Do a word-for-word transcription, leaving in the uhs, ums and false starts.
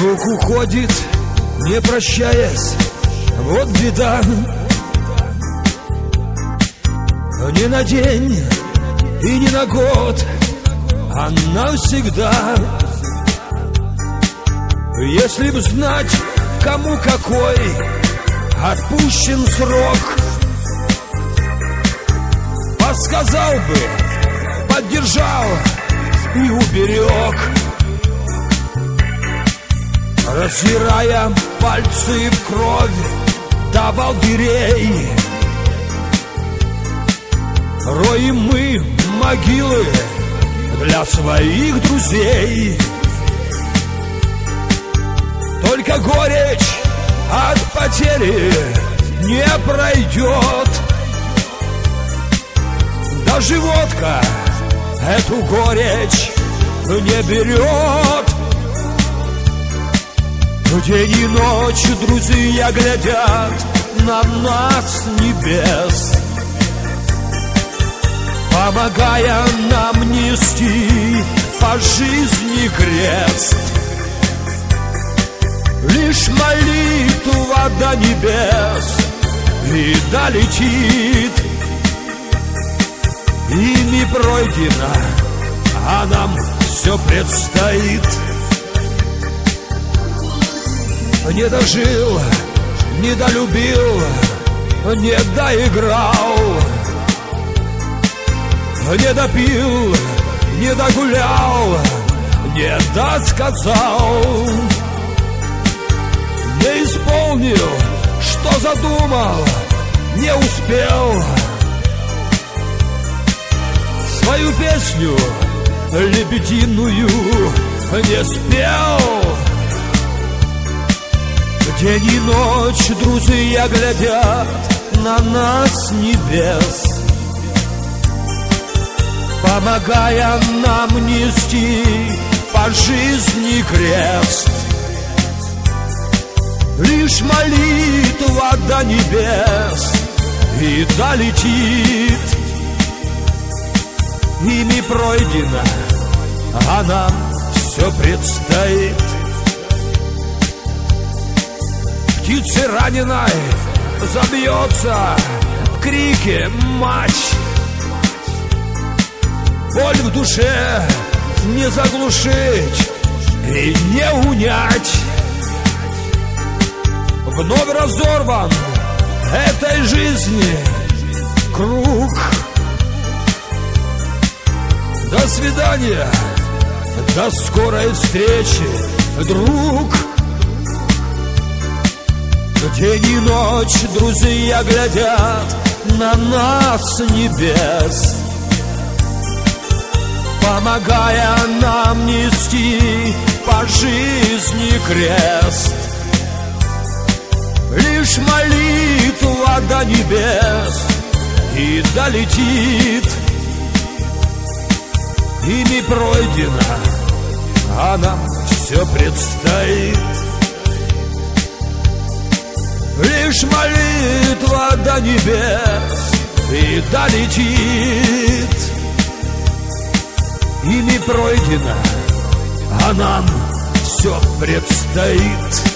Друг уходит, не прощаясь, вот беда. Не на день и не на год, а навсегда. Если б знать, кому какой отпущен срок, подсказал бы, поддержал и уберег. Растирая пальцы в кровь, давал дырей. Роем мы могилы для своих друзей. Только горечь от потери не пройдет. Даже водка эту горечь не берет. День и ночь друзья глядят на нас с небес, помогая нам нести по жизни крест. Лишь молитва до небес и долетит, ими пройдено, а нам все предстоит. Не дожил, не долюбил, не доиграл, не допил, не догулял, не досказал, не исполнил, что задумал, не успел. Свою песню лебединую не спел. День и ночь друзья глядят на нас с небес, помогая нам нести по жизни крест. Лишь молитва до небес и долетит, ими пройдено, а нам все предстоит. Птицы раненой забьется в крике мать. Боль в душе не заглушить и не унять. Вновь разорван этой жизни круг. До свидания, до скорой встречи, друг. День и ночь друзья глядят на нас с небес, помогая нам нести по жизни крест. Лишь молитва до небес и долетит, ими пройдено, а нам все предстоит. Лишь молитва до небес и долетит, ими пройдено, а нам все предстоит.